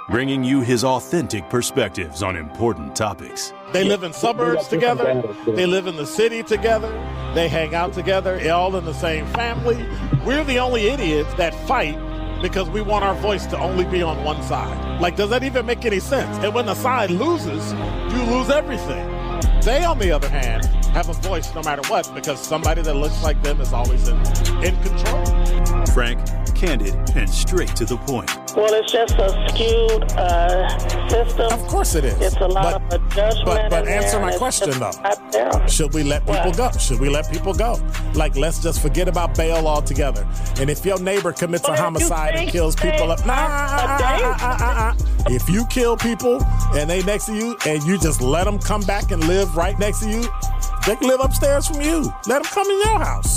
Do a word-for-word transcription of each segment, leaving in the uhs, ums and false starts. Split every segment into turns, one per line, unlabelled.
bringing you his authentic perspectives on important topics.
They live in suburbs together. They live in the city together. They hang out together, all in the same family. We're the only idiots that fight because we want our voice to only be on one side. Like, does that even make any sense? And when the side loses, you lose everything. They, on the other hand, have a voice no matter what, because somebody that looks like them is always in, in control.
Frank, candid, and straight to the point.
Well, it's just a skewed uh, system.
Of course it is.
It's a lot
but,
of adjustment.
But, but
in
answer
there,
my question, though.
There.
Should we let people
what?
go? Should we let people go? Like, let's just forget about bail altogether. And if your neighbor commits
well,
a homicide and kills people up, nah, uh, uh, uh, uh, uh. If you kill people and they next to you and you just let them come back and live right next to you, they can live upstairs from you. Let them come in your house.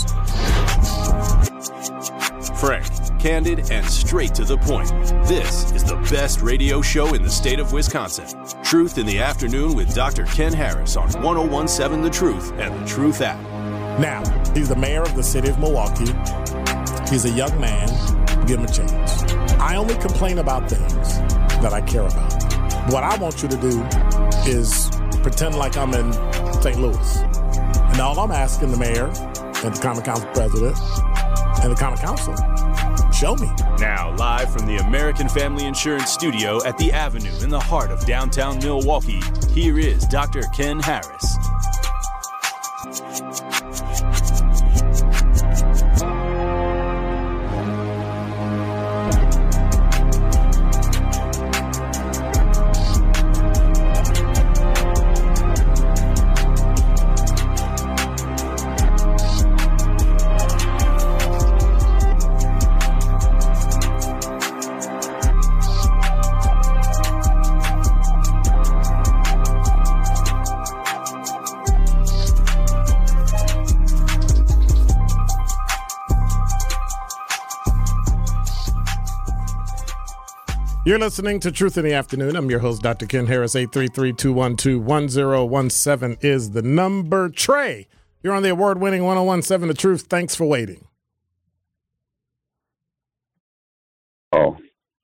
Frank, candid, and straight to the point. This is the best radio show in the state of Wisconsin. Truth in the Afternoon with Doctor Ken Harris on one oh one seven The Truth and The Truth app.
Now, he's the mayor of the city of Milwaukee. He's a young man. Give him a chance. I only complain about things that I care about. What I want you to do is pretend like I'm in Saint Louis. And all I'm asking the mayor and the Common Council president and the Common Council, show me.
Now, live from the American Family Insurance Studio at the Avenue in the heart of downtown Milwaukee, here is Doctor Ken Harris.
You're listening to Truth in the Afternoon. I'm your host, Doctor Ken Harris. eight three three, two one two, one oh one seven is the number. Trey, you're on the award-winning one oh one seven The Truth. Thanks for waiting.
Oh.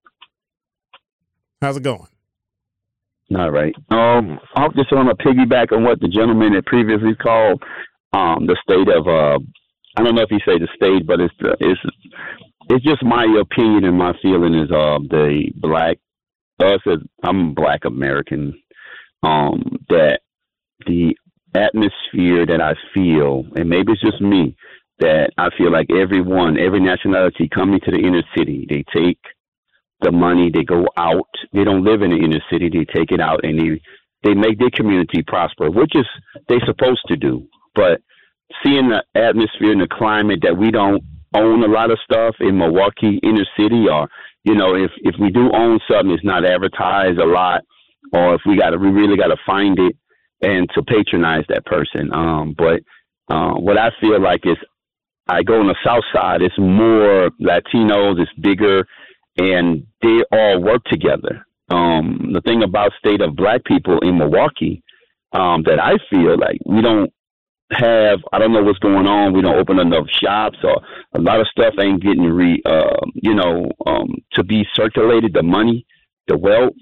How's it going?
All right. Um, I just want to piggyback on what the gentleman had previously called um, the state of, uh, I don't know if he said the state, but it's the, it's It's just my opinion and my feeling is uh, the black, us as I'm black American, um, that the atmosphere that I feel, and maybe it's just me, that I feel like everyone, every nationality coming to the inner city, they take the money, they go out, they don't live in the inner city, they take it out and they, they make their community prosper, which is they're supposed to do. But seeing the atmosphere and the climate that we don't own a lot of stuff in Milwaukee inner city, or, you know, if, if we do own something, it's not advertised a lot, or if we got to, we really got to find it and to patronize that person. Um, but uh, what I feel like is I go on the south side, it's more Latinos, it's bigger, and they all work together. Um, the thing about state of black people in Milwaukee um, that I feel like we don't have, I don't know what's going on. We don't open enough shops, or a lot of stuff ain't getting re, uh, you know, um, to be circulated. The money, the wealth,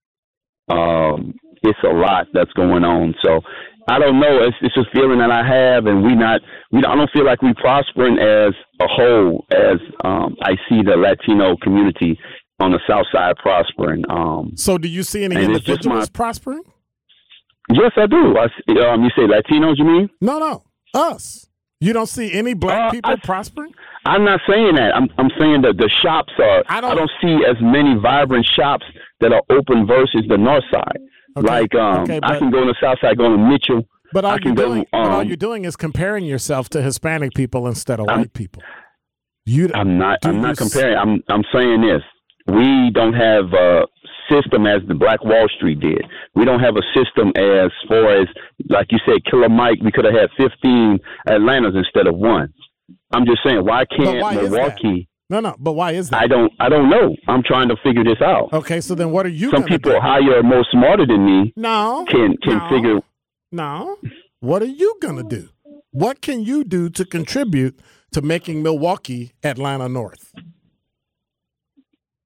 um, it's a lot that's going on. So I don't know. It's, it's a feeling that I have, and we not, we I don't feel like we prospering as a whole. As um, I see the Latino community on the south side prospering. Um,
so, do you see any individuals my, prospering?
Yes, I do. I, um, you say Latinos, you mean?
No, no, us. You don't see any black
uh,
people
I,
prospering?
I'm not saying that. I'm I'm saying that the shops are. I don't, I don't see as many vibrant shops that are open versus the north side. Okay. Like um, okay, but, I can go on the south side, go to Mitchell.
But all,
I can
you're doing,
go, um,
but all you're doing is comparing yourself to Hispanic people instead of I'm, white people. You,
I'm not. I'm not comparing. I'm I'm saying this. We don't have a system as the Black Wall Street did. We don't have a system as far as, like you said, Killer Mike. We could have had fifteen Atlantas instead of one. I'm just saying, why can't
why
Milwaukee?
No, no. But why is that?
I don't. I don't know. I'm trying to figure this out.
Okay, so then what are you?
Some people
do?
higher, more smarter than me.
No,
can can
no,
figure.
No. What are you gonna do? What can you do to contribute to making Milwaukee Atlanta North?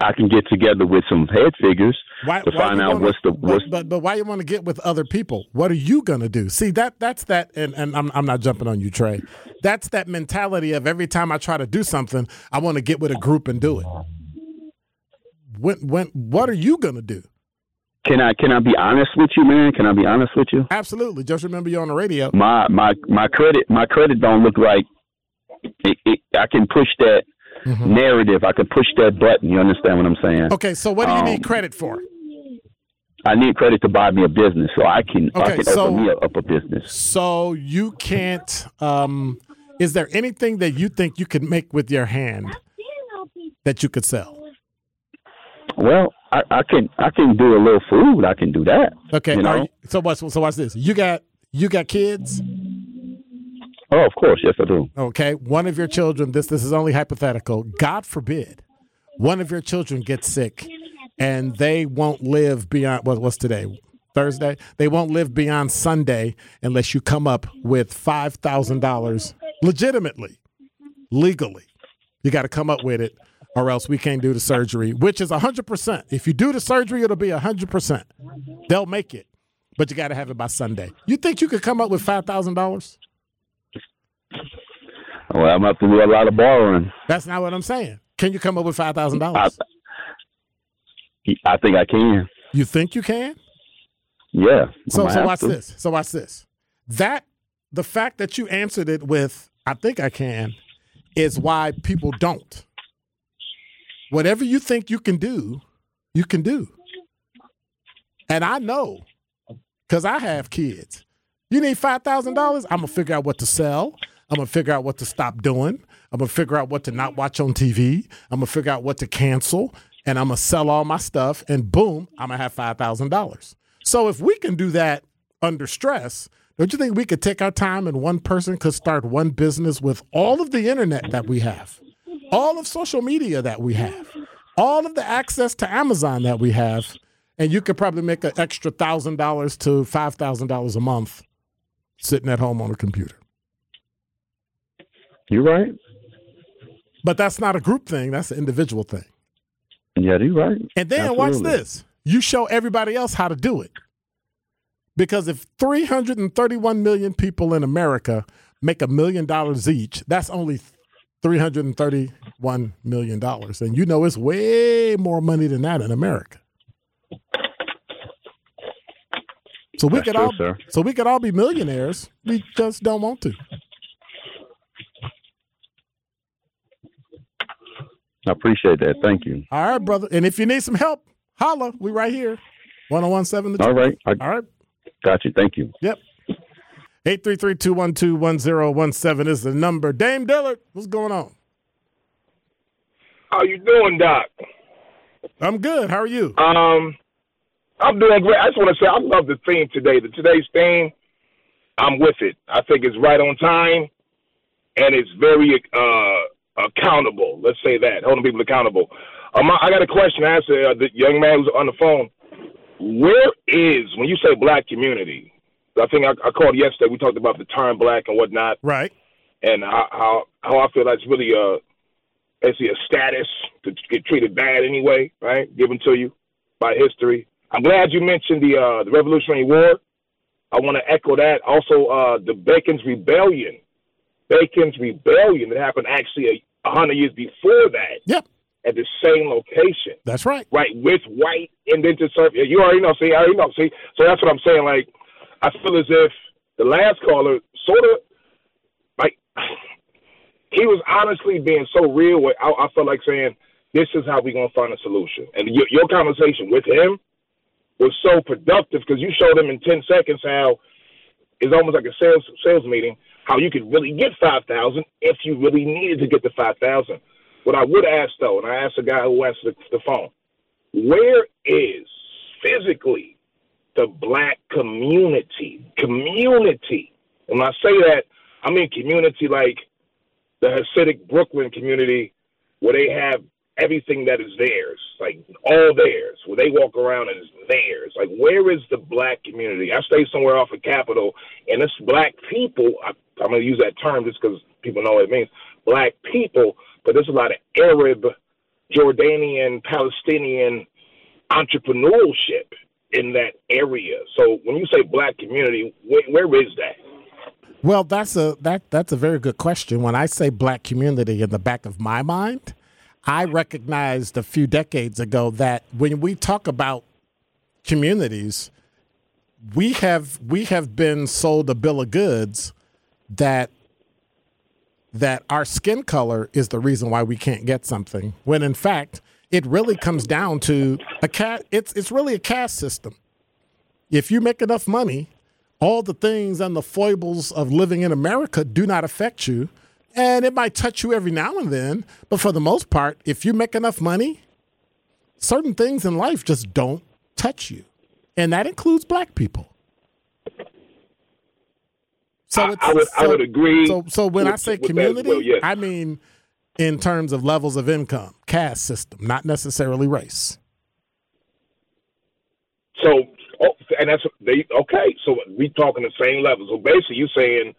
I can get together with some head figures
why,
to
why
find out
wanna,
what's the what's.
But, but but why you want to get with other people? What are you gonna do? See that that's that, and, and I'm I'm not jumping on you, Trey. That's that mentality of every time I try to do something, I want to get with a group and do it. When when what are you gonna do?
Can I can I be honest with you, man? Can I be honest with you?
Absolutely. Just remember you're on the radio.
My my my credit my credit don't look like it, it, I can push that mm-hmm. narrative. I can push that button. You understand what I'm saying?
Okay. So what do you
um,
need credit for?
I need credit to buy me a business, so I can
okay,
I can
so,
open me up a business.
So you can't. Um, is there anything that you think you could make with your hand that you could sell?
Well, I, I can I can do a little food. I can do that.
Okay.
You know?
You, so watch. So watch this. You got you got kids?
Oh, of course. Yes, I do.
Okay. One of your children. This this is only hypothetical. God forbid, one of your children gets sick, and they won't live beyond what, what's today? Thursday. They won't live beyond Sunday unless you come up with five thousand dollars legitimately, legally. You got to come up with it, or else we can't do the surgery, which is one hundred percent. If you do the surgery, it'll be one hundred percent. They'll make it, but you got to have it by Sunday. You think you could come up with five thousand dollars?
Well, I'm up to do a lot of borrowing.
That's not what I'm saying. Can you come up with five thousand dollars?
I, I think I can.
You think you can?
Yeah.
So, so watch
to.
this. So watch this. That, the fact that you answered it with, I think I can, is why people don't. Whatever you think you can do, you can do. And I know, because I have kids. You need five thousand dollars? I'm going to figure out what to sell. I'm going to figure out what to stop doing. I'm going to figure out what to not watch on T V. I'm going to figure out what to cancel. And I'm going to sell all my stuff. And boom, I'm going to have five thousand dollars. So if we can do that under stress, don't you think we could take our time and one person could start one business with all of the internet that we have, all of social media that we have, all of the access to Amazon that we have, and you could probably make an extra one thousand dollars to five thousand dollars a month sitting at home on a computer.
You're right.
But that's not a group thing. That's an individual thing.
Yeah, you're right.
And then Absolutely. Watch this. You show everybody else how to do it. Because if three hundred thirty-one million people in America make a million dollars each, that's only three hundred thirty-one million dollars. And you know it's way more money than that in America. So we
that's
could
true,
all
sir.
so we could all be millionaires. We just don't want to.
I appreciate that. Thank you.
All right, brother. And if you need some help, holla. We right here. one oh one seven The
All right. I,
All right.
Got you. Thank you.
Yep. eight three three, two one two, one oh one seven is the number. Dame Dillard, what's going on?
How you doing, Doc?
I'm good. How are you?
Um, I'm doing great. I just want to say I love the theme today. The today's theme, I'm with it. I think it's right on time, and it's very uh, accountable. Let's say that, holding people accountable. Um, I got a question to ask uh, the young man who's on the phone. Where is, when you say black community, I think I, I called yesterday, we talked about the term black and whatnot.
Right.
And how how, how I feel that's really a, basically a status to get treated bad anyway, right, given to you by history. I'm glad you mentioned the uh, the Revolutionary War. I want to echo that. Also, uh, the Bacon's Rebellion. Bacon's Rebellion that happened actually a, a hundred years before that.
Yep.
At the same location.
That's right.
Right, with white indentured servants. You already know, see, I already know, see. So that's what I'm saying. Like, I feel as if the last caller sort of, like, he was honestly being so real. With, I, I felt like saying, this is how we're going to find a solution. And your, your conversation with him was so productive because you showed him in ten seconds how it's almost like a sales sales meeting, how you could really get five thousand if you really needed to get the five thousand. What I would ask, though, and I asked the guy who answered the, the phone, where is physically the black community? Community. When I say that, I mean community like the Hasidic Brooklyn community where they have everything that is theirs, like all theirs, where they walk around and it's theirs. Like, where is the black community? I stay somewhere off of Capitol, and it's black people. I, I'm going to use that term just because people know what it means. Black people. But there's a lot of Arab Jordanian, Palestinian entrepreneurship in that area. So when you say black community, where, where is that?
Well, that's a that that's a very good question. When I say black community, in the back of my mind, I recognized a few decades ago that when we talk about communities, we have we have been sold a bill of goods that that our skin color is the reason why we can't get something, when in fact it really comes down to a cat. It's it's really a caste system. If you make enough money, all the things and the foibles of living in America do not affect you, and it might touch you every now and then. But for the most part, if you make enough money, certain things in life just don't touch you, and that includes black people. So
I,
it's,
I would
so,
I would agree.
So so when
with,
I say
with
community,
well, yes.
I mean in terms of levels of income, caste system, not necessarily race.
So oh, and that's they okay. So we talking the same level. So basically, you saying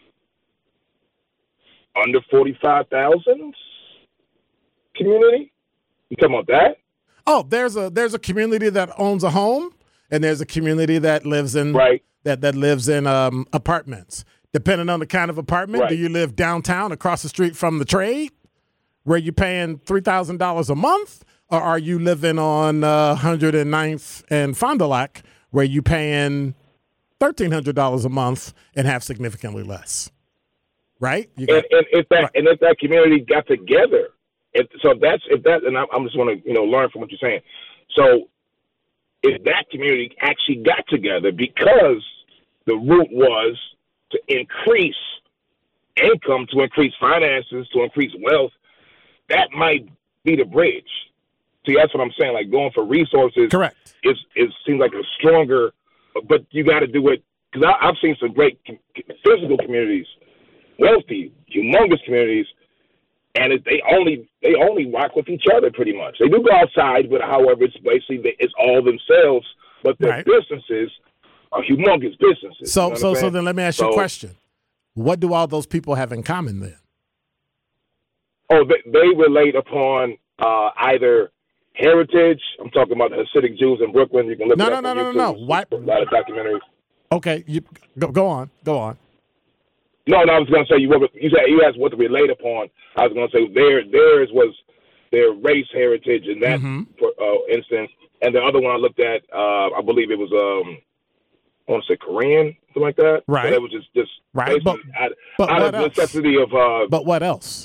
under forty-five thousand community? You talking about that?
Oh, there's a there's a community that owns a home, and there's a community that lives in
right.
that that lives in um, apartments. Depending on the kind of apartment,
right.
do you live downtown across the street from the trade, where you're paying three thousand dollars a month, or are you living on uh, one hundred ninth and Fond du Lac, where you're paying thirteen hundred dollars a month and have significantly less? Right? You got,
and, and if that
right.
and if that community got together, if, so that's if that, and I, I'm just want to you know learn from what you're saying. So if that community actually got together because the root was to increase income, to increase finances, to increase wealth, that might be the bridge. See, that's what I'm saying. Like going for resources,
correct?
Is it seems like a stronger, but you got to do it because I've seen some great physical communities, wealthy, humongous communities, and it, they only they only rock with each other pretty much. They do go outside, but however, it's basically it's all themselves. But their
right.
businesses are humongous businesses.
So,
you know
so, so then let me ask you
so,
a question: what do all those people have in common then?
Oh, they, they relate upon uh, either heritage. I'm talking about the Hasidic Jews in Brooklyn. You can look
no,
it
no,
up
no,
on
no,
YouTube.
no, no. Why?
A lot of documentaries.
Okay, you go, go on, go on.
No, no, I was going to say you. You said you asked what to relate upon. I was going to say their theirs was their race heritage in that
mm-hmm.
for, uh, instance, and the other one I looked at, uh, I believe it was um, I want to say Korean, something like that.
Right.
But it was just just
right, but,
out,
but
out
what
of
else?
necessity of. Uh,
but what else?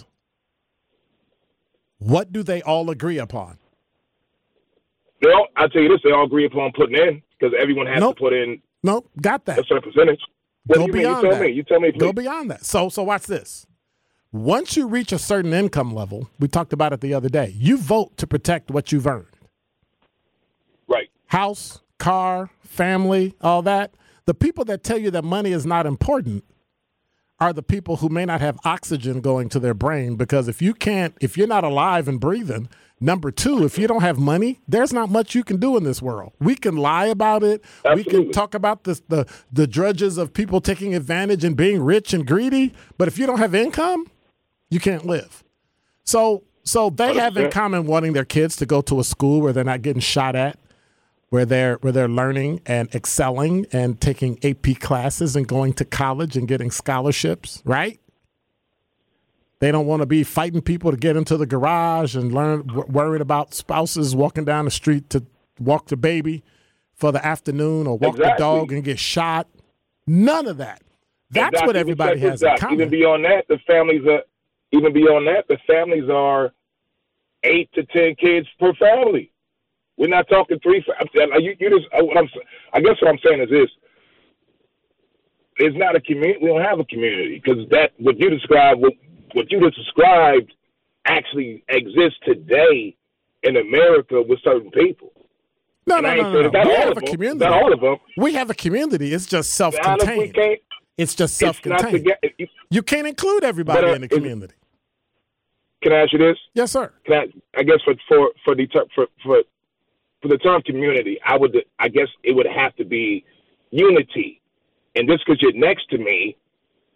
What do they all agree upon?
They all, I tell you this, they all agree upon putting in because everyone has
nope.
to put in.
Nope, got that.
A certain percentage. What
Go
do you
beyond
mean? You tell
that.
me. You tell me. Please.
Go beyond that. So, so watch this. Once you reach a certain income level, we talked about it the other day. You vote to protect what you've earned.
Right.
House, car, family, all that. The people that tell you that money is not important are the people who may not have oxygen going to their brain, because if you can't, if you're not alive and breathing, number two, if you don't have money, there's not much you can do in this world. We can lie about it.
Absolutely.
We can talk about this, the the drudges of people taking advantage and being rich and greedy. But if you don't have income, you can't live. So so they have in common wanting their kids to go to a school where they're not getting shot at, where they're where they're learning and excelling and taking A P classes and going to college and getting scholarships, right? They don't want to be fighting people to get into the garage and learn, w- worried about spouses walking down the street to walk the baby for the afternoon or walk
exactly.
the dog and get shot. None of that. That's
exactly.
what everybody has in common.
Even beyond that, the families are. Even beyond that, the families are eight to ten kids per family. We're not talking three. You, you just. What I'm, I guess what I'm saying is this: it's not a community. We don't have a community because that what you described. What, What you just described actually exists today in America with certain people.
No, no, no, no, no. We have a community.
Not all of them.
We have a community. It's just self-contained. It's just self-contained.
It's get,
you can't include everybody but, uh, in the community.
Can I ask you this?
Yes, sir.
Can I, I guess for for for the ter- for, for for the term community, I would I guess it would have to be unity. And just because you're next to me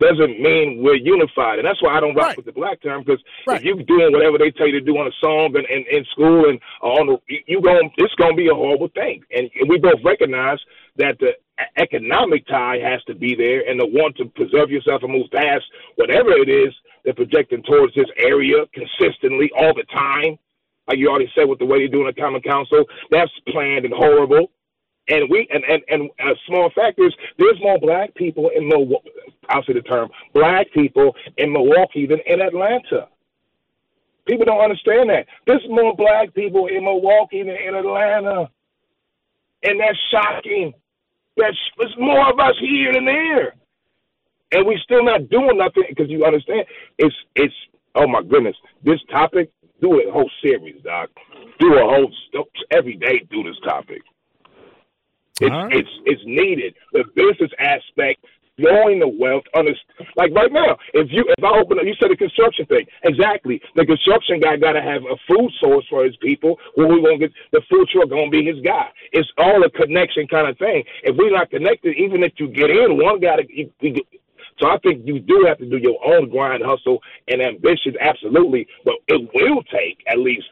doesn't mean we're unified. And that's why I don't rock
right.
with the black term, because
right.
if you're doing whatever they tell you to do on a song and in school and on the, you going it's going to be a horrible thing. And, and we both recognize that the economic tie has to be there, and the want to preserve yourself and move past whatever it is they're projecting towards this area consistently all the time. Like you already said, with the way they're doing the Common Council, that's planned and horrible. And we and and, and a small fact is there's more black people in Milwaukee. I'll say the term black people in Milwaukee than in Atlanta. People don't understand that. There's more black people in Milwaukee than in Atlanta, and that's shocking. That's there's more of us here than there, and we still not doing nothing because you understand. It's it's oh my goodness, this topic. Do a whole series, Doc. Do a whole every day. Do this topic. It's right. it's it's needed. The business aspect, growing the wealth. Like right now, if you if I open up, you said the construction thing exactly. The construction guy got to have a food source for his people. Where we gonna get the food truck gonna be his guy. It's all a connection kind of thing. If we're not connected, even if you get in, one got to. So I think you do have to do your own grind, hustle, and ambition, absolutely. But it will take at least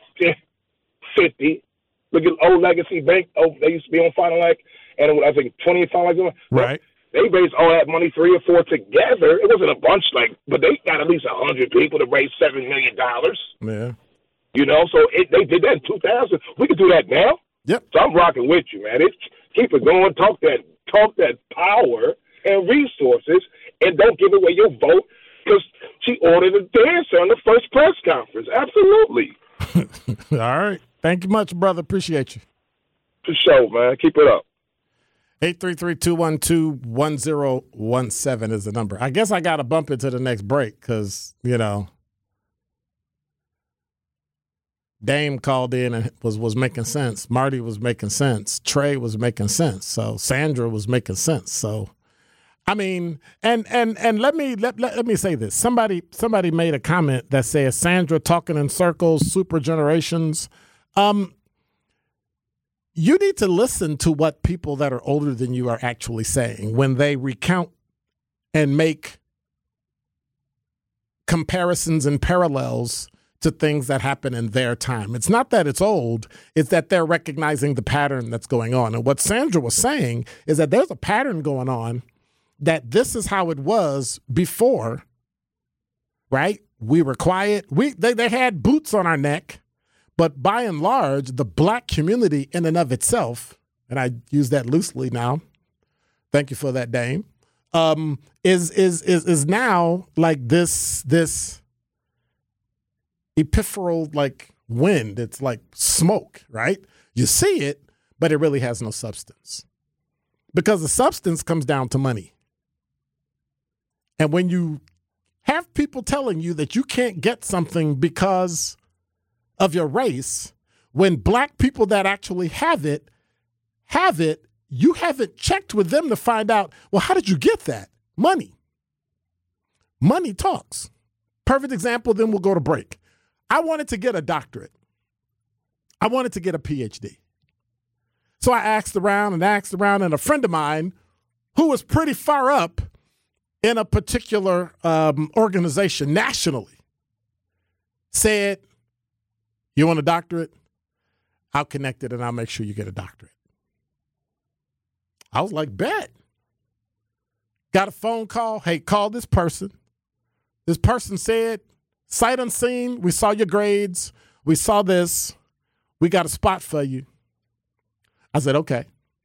fifty. Look at Old Legacy Bank. Oh, they used to be on Final Act, and I think twentieth Final Act.
Right.
They raised all that money, three or four together. It wasn't a bunch, like, but they got at least a hundred people to raise seven million dollars.
Yeah.
You know, so it, they did that in two thousand. We could do that now.
Yep.
So I'm rocking with you, man. It's, keep it going. Talk that, talk that power and resources. And don't give away your vote because she ordered a dancer on the first press conference. Absolutely.
All right. Thank you much, brother. Appreciate you.
For sure, man. Keep it up.
eight three three, two one two, one zero one seven is the number. I guess I got to bump into the next break because, you know, Dame called in and was, was making sense. Marty was making sense. Trey was making sense. So Sandra was making sense. So. I mean, and and and let me let, let, let me say this. Somebody somebody made a comment that says Sandra talking in circles, super generations. Um, you need to listen to what people that are older than you are actually saying when they recount and make comparisons and parallels to things that happen in their time. It's not that it's old, it's that they're recognizing the pattern that's going on. And what Sandra was saying is that there's a pattern going on, that this is how it was before, right? We were quiet. We they, they had boots on our neck, but by and large, the black community in and of itself, and I use that loosely now, thank you for that, Dame, um, is is is is now like this this ephemeral like wind. It's like smoke, right? You see it, but it really has no substance. Because the substance comes down to money. And when you have people telling you that you can't get something because of your race, when black people that actually have it, have it, you haven't checked with them to find out, well, how did you get that? Money. Money talks. Perfect example, then we'll go to break. I wanted to get a doctorate. I wanted to get a P H D. So I asked around and asked around, and a friend of mine who was pretty far up in a particular um, organization nationally said, you want a doctorate? I'll connect it and I'll make sure you get a doctorate. I was like, bet. Got a phone call. Hey, call this person. This person said, sight unseen, we saw your grades. We saw this. We got a spot for you. I said, okay.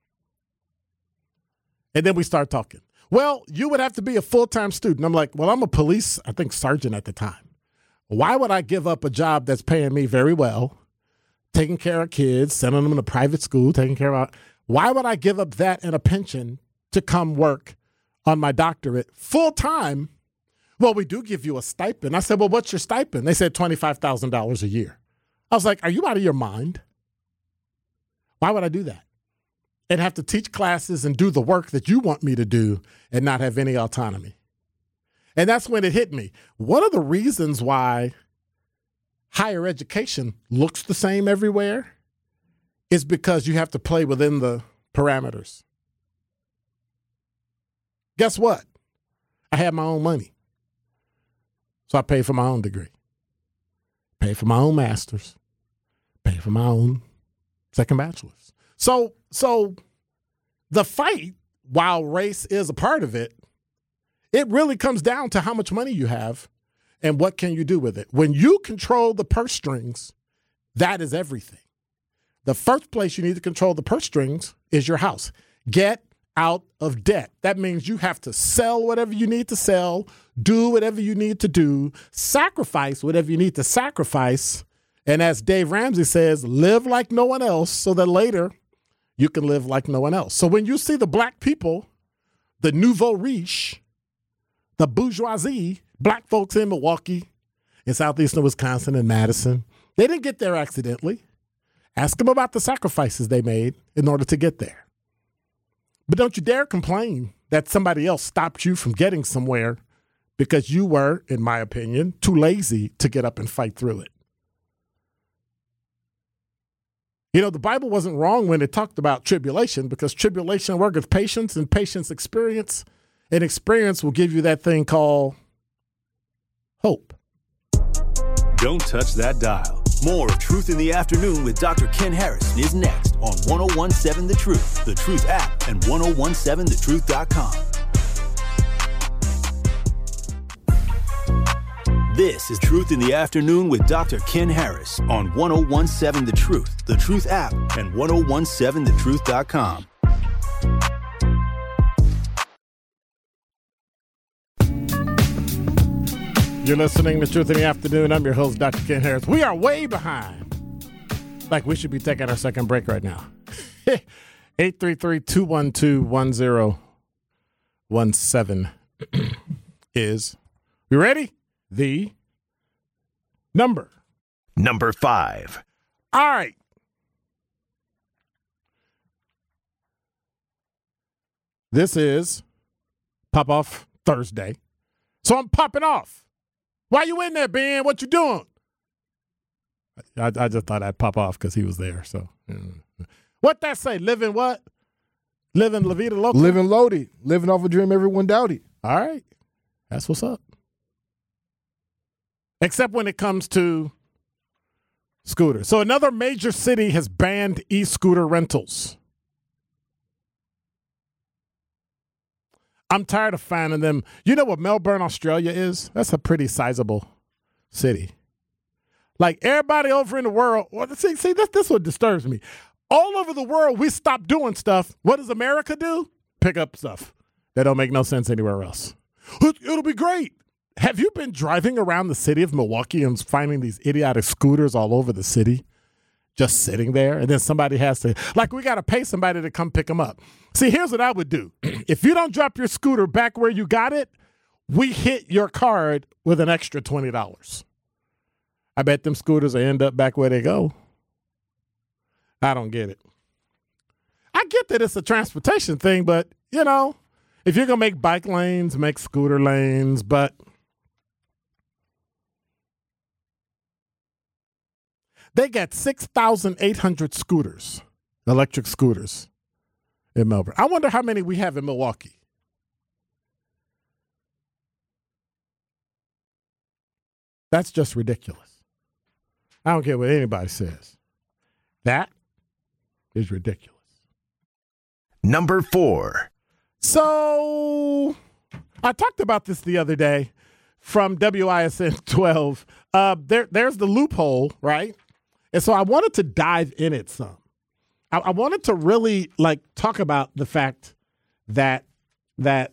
And then we start talking. Well, you would have to be a full-time student. I'm like, well, I'm a police, I think, sergeant at the time. Why would I give up a job that's paying me very well, taking care of kids, sending them to private school, taking care of, why would I give up that and a pension to come work on my doctorate full-time? Well, we do give you a stipend. I said, well, what's your stipend? They said twenty-five thousand dollars a year. I was like, are you out of your mind? Why would I do that? And have to teach classes and do the work that you want me to do and not have any autonomy. And that's when it hit me. One of the reasons why higher education looks the same everywhere is because you have to play within the parameters. Guess what? I had my own money. So I paid for my own degree, paid for my own master's, paid for my own second bachelor's. So, so the fight, while race is a part of it, it really comes down to how much money you have and what can you do with it. When you control the purse strings, that is everything. The first place you need to control the purse strings is your house. Get out of debt. That means you have to sell whatever you need to sell, do whatever you need to do, sacrifice whatever you need to sacrifice. And as Dave Ramsey says, live like no one else so that later you can live like no one else. So when you see the black people, the nouveau riche, the bourgeoisie, black folks in Milwaukee, in southeastern Wisconsin and Madison, they didn't get there accidentally. Ask them about the sacrifices they made in order to get there. But don't you dare complain that somebody else stopped you from getting somewhere because you were, in my opinion, too lazy to get up and fight through it. You know, the Bible wasn't wrong when it talked about tribulation, because tribulation worketh patience, and patience experience, and experience will give you that thing called hope.
Don't touch that dial. More of Truth in the Afternoon with Doctor Ken Harris is next on ten seventeen The Truth, The Truth app, and ten seventeen the truth dot com. This is Truth in the Afternoon with Doctor Ken Harris on ten seventeen The Truth, The Truth app, and ten seventeen the truth dot com.
You're listening to Truth in the Afternoon. I'm your host, Doctor Ken Harris. We are way behind. Like we should be taking our second break right now. eight three three, two one two, one zero one seven is, we ready? The number.
Number five.
All right. This is Pop Off Thursday. So I'm popping off. Why you in there, Ben? What you doing? I, I just thought I'd pop off because he was there. So, yeah. What that say? Living what? Living La Vida Loca?
Living loaded. Living off a dream everyone doubted.
All right. That's what's up. Except when it comes to scooters. So another major city has banned e-scooter rentals. I'm tired of finding them. You know what Melbourne, Australia is? That's a pretty sizable city. Like everybody over in the world, well, see, see this, this is what disturbs me. All over the world, we stop doing stuff. What does America do? Pick up stuff that don't make no sense anywhere else. It'll be great. Have you been driving around the city of Milwaukee and finding these idiotic scooters all over the city? Just sitting there, and then somebody has to, like, we got to pay somebody to come pick them up. See, here's what I would do. If you don't drop your scooter back where you got it, we hit your card with an extra twenty dollars. I bet them scooters will end up back where they go. I don't get it. I get that it's a transportation thing, but, you know, if you're going to make bike lanes, make scooter lanes, but they got six thousand eight hundred scooters, electric scooters in Melbourne. I wonder how many we have in Milwaukee. That's just ridiculous. I don't care what anybody says. That is ridiculous.
Number four.
So I talked about this the other day from W I S N twelve. Uh, there, there's the loophole, right? And so I wanted to dive in it some. I, I wanted to really like talk about the fact that that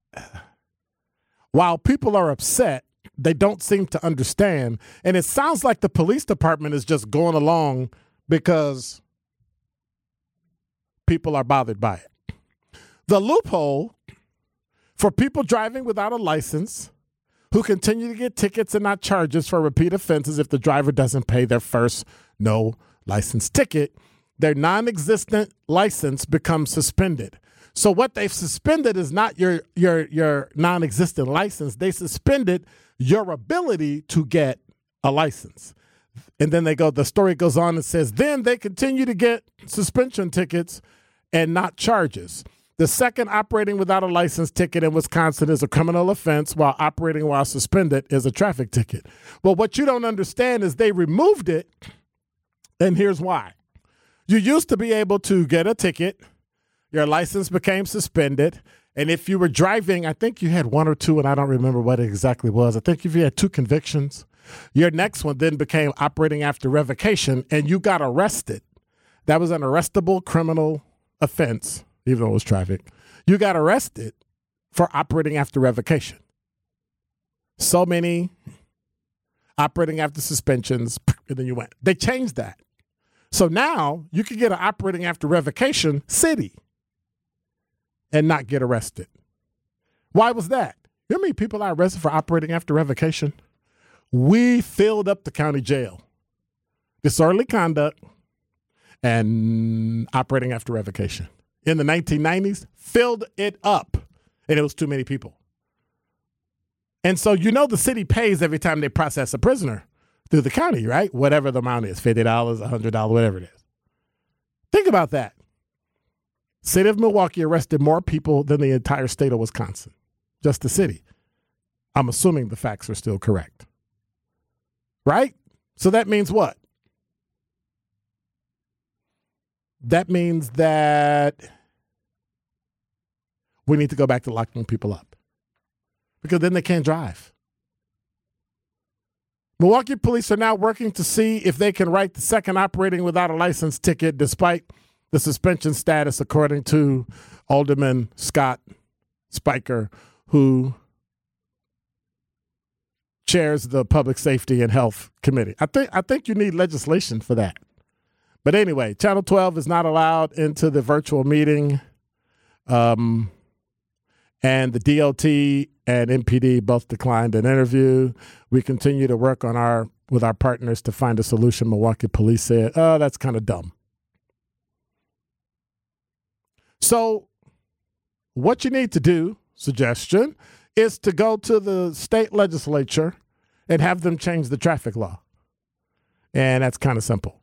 while people are upset, they don't seem to understand. And it sounds like the police department is just going along because people are bothered by it. The loophole for people driving without a license who continue to get tickets and not charges for repeat offenses if the driver doesn't pay their first no license ticket, their non-existent license becomes suspended. So what they've suspended is not your your your non-existent license. They suspended your ability to get a license. And then they go, the story goes on and says, then they continue to get suspension tickets and not charges. The second operating without a license ticket in Wisconsin is a criminal offense, while operating while suspended is a traffic ticket. Well, what you don't understand is they removed it, and here's why. You used to be able to get a ticket, your license became suspended, and if you were driving, I think you had one or two, and I don't remember what it exactly was. I think if you had two convictions, your next one then became operating after revocation, and you got arrested. That was an arrestable criminal offense, even though it was traffic. You got arrested for operating after revocation. So many operating after suspensions, and then you went. They changed that. So now you can get an operating after revocation city and not get arrested. Why was that? You know how many people I arrested for operating after revocation? We filled up the county jail. Disorderly conduct and operating after revocation. In the nineteen nineties, filled it up, and it was too many people. And so you know the city pays every time they process a prisoner through the county, right? Whatever the amount is, fifty dollars, one hundred dollars, whatever it is. Think about that. City of Milwaukee arrested more people than the entire state of Wisconsin, just the city. I'm assuming the facts are still correct. Right? So that means what? That means that we need to go back to locking people up because then they can't drive. Milwaukee police are now working to see if they can write the second operating without a license ticket despite the suspension status, according to Alderman Scott Spiker, who chairs the Public Safety and Health Committee. I think I think you need legislation for that. But anyway, Channel twelve is not allowed into the virtual meeting. Um, and the D O T and M P D both declined an interview. We continue to work on our with our partners to find a solution. Milwaukee police said, oh, that's kind of dumb. So what you need to do, suggestion, is to go to the state legislature and have them change the traffic law. And that's kind of simple.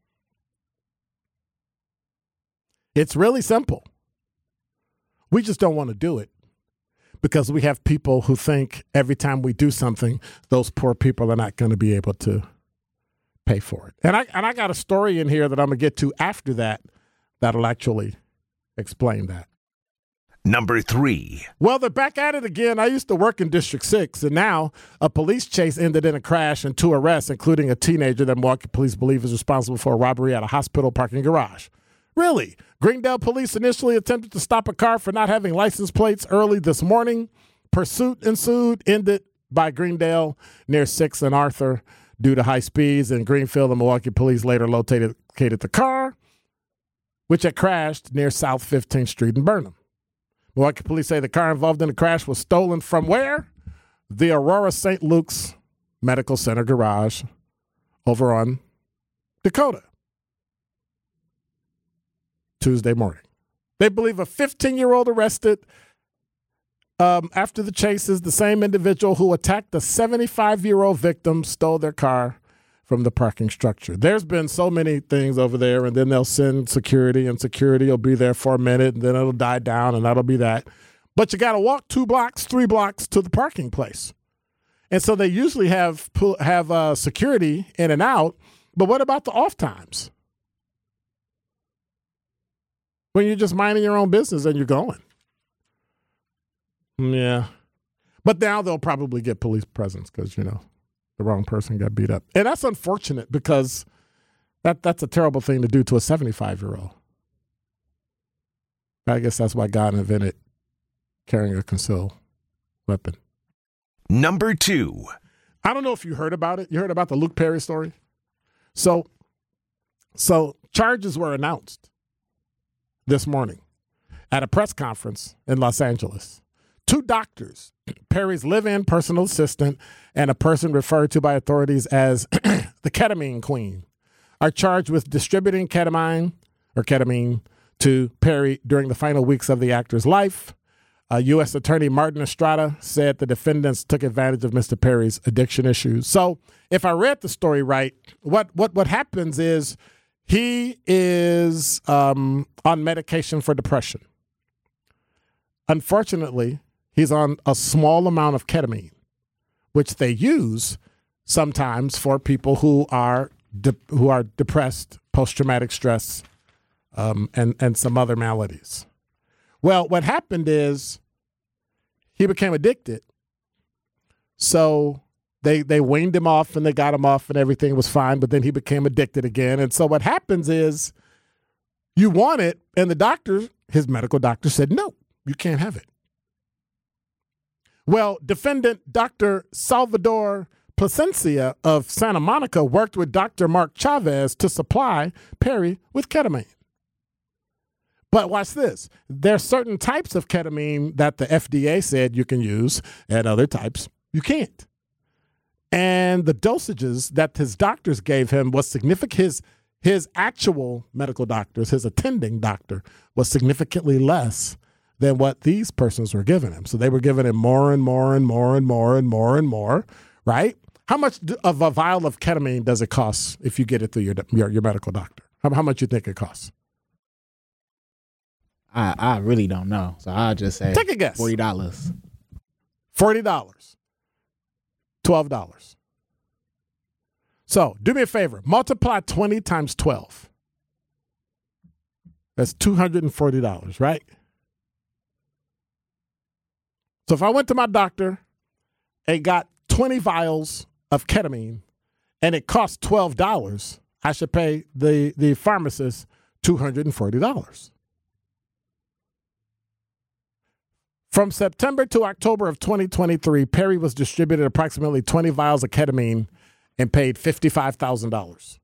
It's really simple. We just don't want to do it because we have people who think every time we do something, those poor people are not going to be able to pay for it. And I and I got a story in here that I'm going to get to after that that'll actually explain that.
Number three.
Well, they're back at it again. I used to work in District six, and now a police chase ended in a crash and two arrests, including a teenager that Milwaukee police believe is responsible for a robbery at a hospital parking garage. Really? Greendale police initially attempted to stop a car for not having license plates early this morning. Pursuit ensued, ended by Greendale near sixth and Arthur due to high speeds. In Greenfield, the Milwaukee police later located the car, which had crashed near South fifteenth Street in Burnham. Milwaukee police say the car involved in the crash was stolen from where? The Aurora Saint Luke's Medical Center garage over on Dakota. Tuesday morning. They believe a fifteen-year-old arrested um, after the chase is the same individual who attacked the seventy-five-year-old victim, stole their car from the parking structure. There's been so many things over there, and then they'll send security, and security will be there for a minute, and then it'll die down, and that'll be that. But you got to walk two blocks, three blocks to the parking place. And so they usually have, have uh, security in and out, but what about the off times? When you're just minding your own business and you're going. Yeah. But now they'll probably get police presence because, you know, the wrong person got beat up. And that's unfortunate because that that's a terrible thing to do to a seventy-five-year-old. I guess that's why God invented carrying a concealed weapon.
Number two.
I don't know if you heard about it. You heard about the Luke Perry story? So, so charges were announced this morning at a press conference in Los Angeles. Two doctors, Perry's live-in personal assistant and a person referred to by authorities as the ketamine queen, are charged with distributing ketamine or ketamine to Perry during the final weeks of the actor's life. Uh, U S Attorney Martin Estrada said the defendants took advantage of Mister Perry's addiction issues. So if I read the story right, what what what happens is he is um, on medication for depression. unfortunately, he's on a small amount of ketamine, which they use sometimes for people who are de- who are depressed, post-traumatic stress, um, and, and some other maladies. Well, what happened is he became addicted. So they they weaned him off and they got him off and everything was fine, but then he became addicted again. And so what happens is you want it, and the doctor, his medical doctor said, no, you can't have it. Well, defendant Doctor Salvador Plasencia of Santa Monica worked with Doctor Mark Chavez to supply Perry with ketamine. But watch this. There's certain types of ketamine that the F D A said you can use, and other types you can't. And the dosages that his doctors gave him was significant. His, his actual medical doctors, his attending doctor, was significantly less than what these persons were giving him. So they were giving him more and more and more and more and more and more, right? How much of a vial of ketamine does it cost if you get it through your your, your medical doctor? How, how much you think it costs?
I, I really don't know. So I'll just say
take a guess.
forty dollars.
forty dollars. twelve dollars. So do me a favor. Multiply twenty times twelve. That's two hundred forty dollars, right? So if I went to my doctor and got twenty vials of ketamine and it cost twelve dollars, I should pay the, the pharmacist two hundred forty dollars. From September to October of twenty twenty-three, Perry was distributed approximately twenty vials of ketamine and paid fifty-five thousand dollars.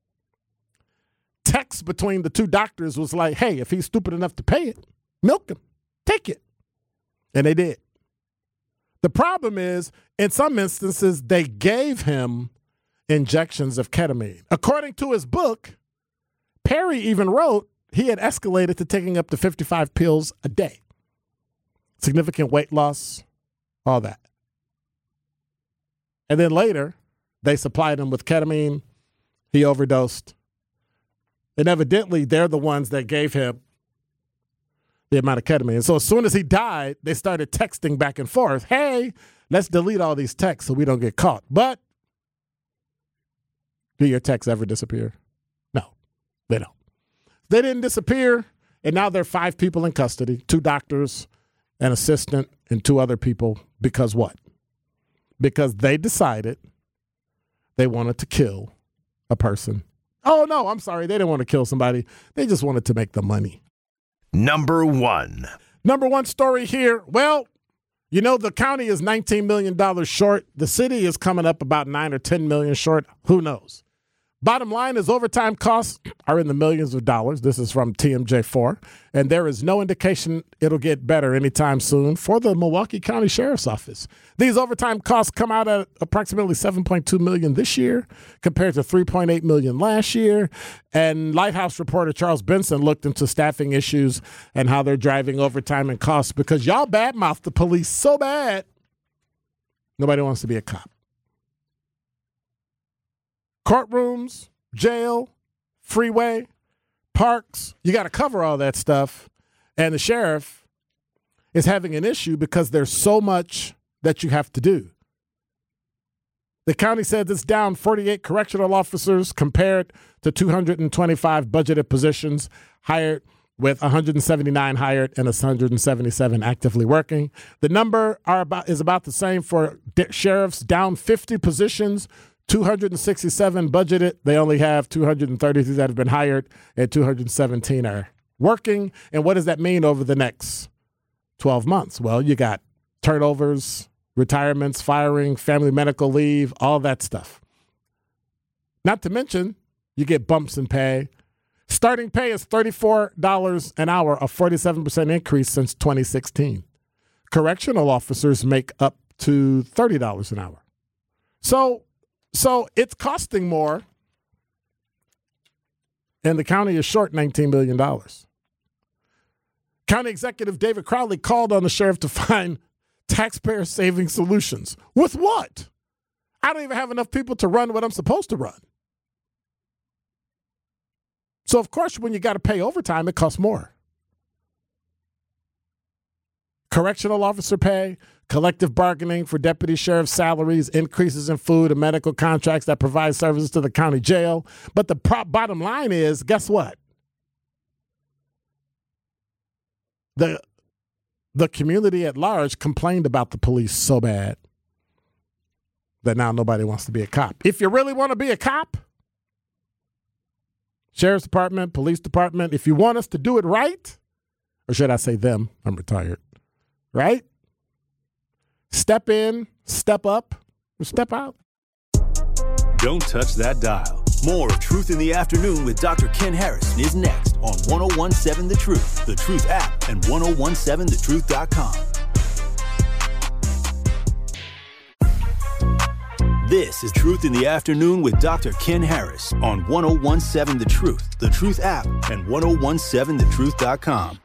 Text between the two doctors was like, hey, if he's stupid enough to pay it, milk him, take it. And they did. The problem is, in some instances, they gave him injections of ketamine. According to his book, Perry even wrote he had escalated to taking up to fifty-five pills a day. Significant weight loss, all that. And then later, they supplied him with ketamine. He overdosed. And evidently, they're the ones that gave him the amount of ketamine. So as soon as he died, they started texting back and forth. Hey, let's delete all these texts so we don't get caught. But do your texts ever disappear? No, they don't. They didn't disappear, and now there are five people in custody, two doctors, an assistant, and two other people. Because what? Because they decided they wanted to kill a person. Oh, no, I'm sorry. They didn't want to kill somebody. They just wanted to make the money.
Number one.
Number one story here. Well, you know, the county is nineteen million dollars short. The city is coming up about nine or ten million dollars short. Who knows? Bottom line is overtime costs are in the millions of dollars. This is from T M J four. And there is no indication it'll get better anytime soon for the Milwaukee County Sheriff's Office. These overtime costs come out at approximately seven point two million dollars this year compared to three point eight million dollars last year. And Lighthouse reporter Charles Benson looked into staffing issues and how they're driving overtime and costs because y'all badmouth the police so bad, nobody wants to be a cop. Courtrooms, jail, freeway, parks, you got to cover all that stuff. And the sheriff is having an issue because there's so much that you have to do. The county said it's down forty-eight correctional officers compared to two hundred twenty-five budgeted positions hired, with one hundred seventy-nine hired and one hundred seventy-seven actively working. The number are about is about the same for de- sheriffs, down fifty positions, two hundred sixty-seven budgeted. They only have two hundred thirty-three that have been hired, and two hundred seventeen are working. And what does that mean over the next twelve months? Well, you got turnovers, retirements, firing, family medical leave, all that stuff. Not to mention, you get bumps in pay. Starting pay is thirty-four dollars an hour, a forty-seven percent increase since twenty sixteen. Correctional officers make up to thirty dollars an hour. So, So it's costing more, and the county is short nineteen million dollars. County Executive David Crowley called on the sheriff to find taxpayer-saving solutions. With what? I don't even have enough people to run what I'm supposed to run. So, of course, when you got to pay overtime, it costs more. correctional officer pay, collective bargaining for deputy sheriff salaries, increases in food and medical contracts that provide services to the county jail. But the pro- bottom line is, guess what? The the community at large complained about the police so bad that now nobody wants to be a cop. If you really want to be a cop, sheriff's department, police department, if you want us to do it right, or should I say them, I'm retired, right? Step in, step up, or step out.
Don't touch that dial. More of Truth in the Afternoon with Doctor Ken Harrison is next on ten seventeen The Truth, The Truth app, and ten seventeen the truth dot com. This is Truth in the Afternoon with Doctor Ken Harris on ten seventeen The Truth, The Truth app, and ten seventeen the truth dot com.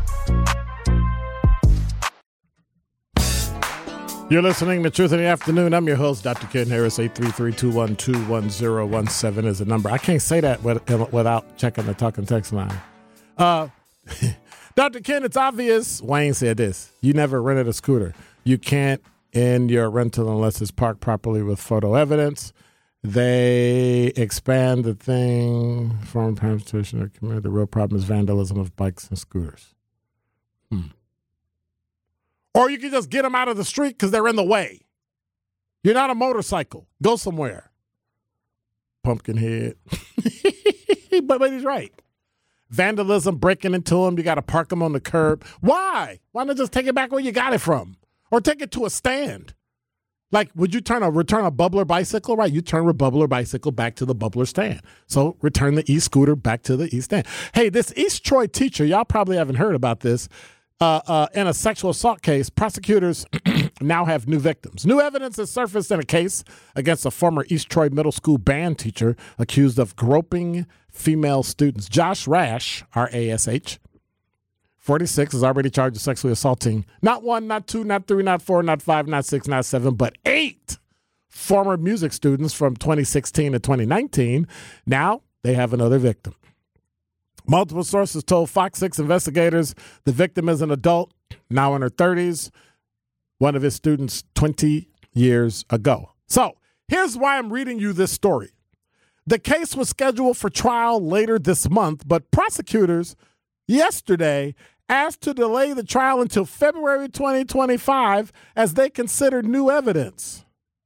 You're listening to Truth in the Afternoon. I'm your host, Doctor Ken Harris. eight three three, two one two, one zero one seven is the number. I can't say that without checking the talking text line. Uh, Doctor Ken, it's obvious. Wayne said this. You never rented a scooter. You can't end your rental unless it's parked properly with photo evidence. They expand the thing from transportation to community. The real problem is vandalism of bikes and scooters. Hmm. Or you can just get them out of the street because they're in the way. You're not a motorcycle. Go somewhere. Pumpkinhead. but, but he's right. Vandalism, breaking into them. You got to park them on the curb. Why? Why not just take it back where you got it from? Or take it to a stand. Like, would you turn a return a bubbler bicycle? Right, you turn a bubbler bicycle back to the bubbler stand. So return the e-scooter back to the e-stand. Hey, this East Troy teacher, y'all probably haven't heard about this. Uh, uh, in a sexual assault case, prosecutors now have new victims. New evidence has surfaced in a case against a former East Troy Middle School band teacher accused of groping female students. Josh Rash, R A S H, forty-six, is already charged with sexually assaulting not one, not two, not three, not four, not five, not six, not seven, but eight former music students from twenty sixteen to twenty nineteen. Now they have another victim. Multiple sources told Fox six investigators the victim is an adult, now in her thirties, one of his students twenty years ago. So here's why I'm reading you this story. The case was scheduled for trial later this month, but prosecutors yesterday asked to delay the trial until February twenty twenty-five as they considered new evidence.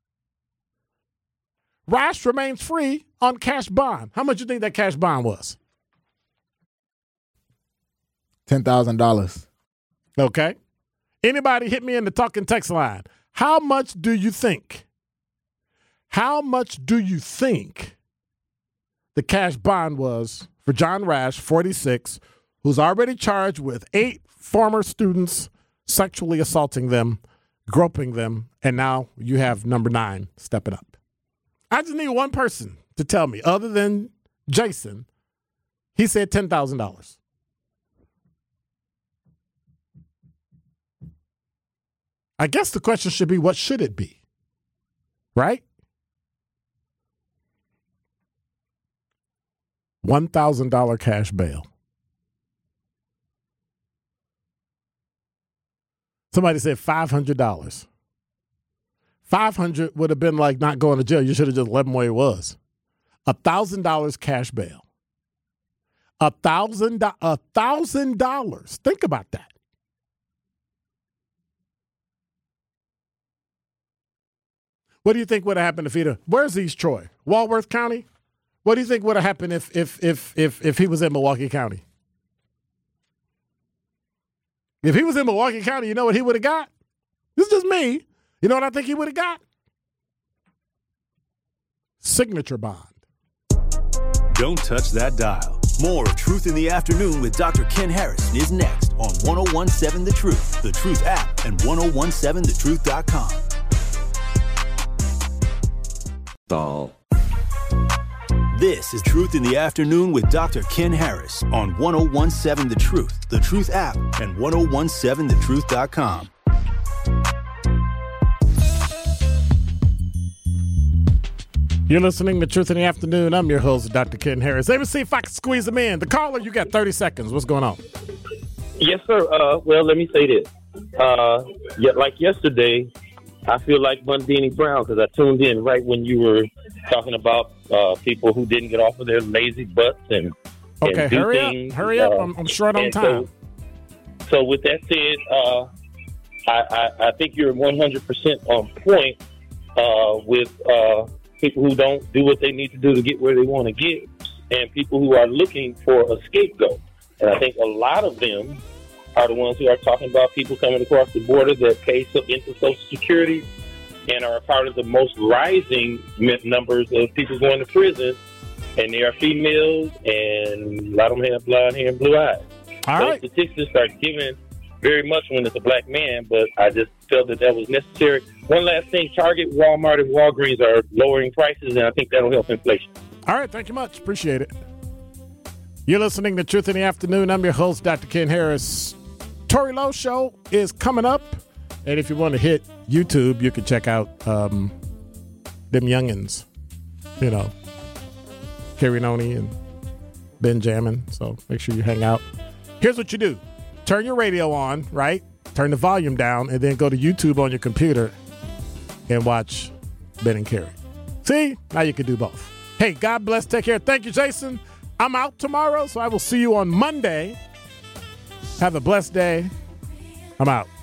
Rash remains free on cash bond. How much do you think that cash bond was?
ten thousand dollars.
Okay. Anybody hit me in the talking text line. How much do you think? How much do you think the cash bond was for John Rash, forty-six, who's already charged with eight former students sexually assaulting them, groping them, and now you have number nine stepping up? I just need one person to tell me, other than Jason. He said ten thousand dollars. I guess the question should be, what should it be? Right? one thousand dollars cash bail. Somebody said five hundred dollars. five hundred dollars would have been like not going to jail. You should have just left him where he was. one thousand dollars cash bail. one thousand dollars. one thousand dollars. Think about that. What do you think would have happened if he'd have, where's East Troy? Walworth County? What do you think would have happened if if if if if he was in Milwaukee County? If he was in Milwaukee County, you know what he would have got? This is just me. You know what I think he would have got? Signature bond.
Don't touch that dial. More of Truth in the Afternoon with Doctor Ken Harrison is next on ten seventeen The Truth, The Truth app, and ten seventeen the truth dot com.
All.
This is Truth in the Afternoon with Doctor Ken Harris on ten seventeen The Truth, The Truth app, and ten seventeen the truth dot com.
You're listening to Truth in the Afternoon. I'm your host, Doctor Ken Harris. Let me see if I can squeeze him in. The caller, you got thirty seconds. What's going on?
Yes, sir. Uh, well, let me say this. uh, yet like yesterday, I feel like Bundini Brown because I tuned in right when you were talking about uh, people who didn't get off of their lazy butts and,
okay,
and do
hurry
things.
up, hurry up.
Uh,
I'm, I'm short on time.
So, so with that said, uh, I, I, I think you're one hundred percent on point uh, with uh, people who don't do what they need to do to get where they want to get and people who are looking for a scapegoat. And I think a lot of them are the ones who are talking about people coming across the border that pay into Social Security and are a part of the most rising numbers of people going to prison. And they are females, and a lot of them have blonde hair and blue eyes.
All
Those
right.
statistics are given very much when it's a black man, but I just felt that that was necessary. One last thing, Target, Walmart, and Walgreens are lowering prices, and I think that'll help inflation.
All right, thank you much. Appreciate it. You're listening to Truth in the Afternoon. I'm your host, Doctor Ken Harris. Tory Lowe Show is coming up, and if you want to hit YouTube, you can check out um, them youngins, you know, Carrie Noni and Benjamin, so make sure you hang out. Here's what you do. Turn your radio on, right? Turn the volume down, and then go to YouTube on your computer and watch Ben and Carrie. See? Now you can do both. Hey, God bless. Take care. Thank you, Jason. I'm out tomorrow, so I will see you on Monday. Have a blessed day. I'm out.